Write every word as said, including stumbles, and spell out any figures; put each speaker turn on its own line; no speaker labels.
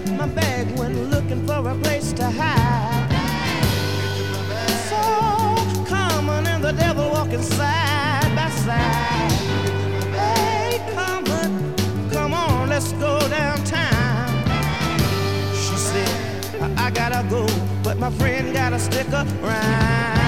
my bag when looking for a place to hide. So common and the devil walking side by side. Hey, come on, come on, let's go downtown. She said, I, I gotta go, but my friend gotta stick around.